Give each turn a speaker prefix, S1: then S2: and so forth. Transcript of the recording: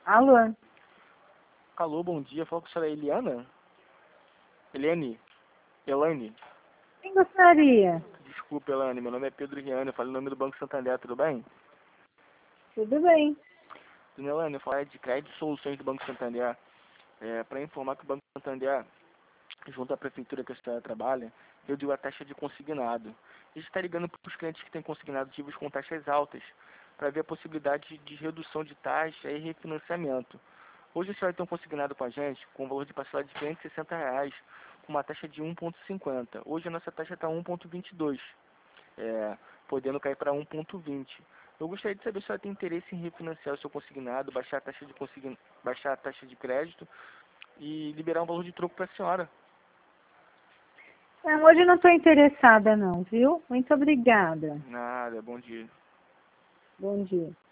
S1: Alô?
S2: Alô, bom dia. Fala com a senhora Eliana? Elaine.
S1: Quem gostaria?
S2: Desculpa, Elaine. Meu nome é Pedro Riane. Eu falo em nome do Banco Santander. Tudo bem?
S1: Tudo bem.
S2: Dona Elaine, eu falo de crédito e soluções do Banco Santander. Para informar que o Banco Santander, junto à prefeitura que a senhora trabalha, reduziu a taxa de consignado. A gente está ligando para os clientes que têm consignado ativos com taxas altas, para ver a possibilidade de redução de taxa e refinanciamento. Hoje a senhora tem um consignado com a gente com um valor de parcela de R$ 560, com uma taxa de 1,50. Hoje a nossa taxa está 1,22, podendo cair para 1,20. Eu gostaria de saber se a senhora tem interesse em refinanciar o seu consignado, baixar a taxa de crédito e liberar um valor de troco para a senhora.
S1: Hoje eu não estou interessada não, viu? Muito obrigada.
S2: Nada, bom dia.
S1: Bom dia.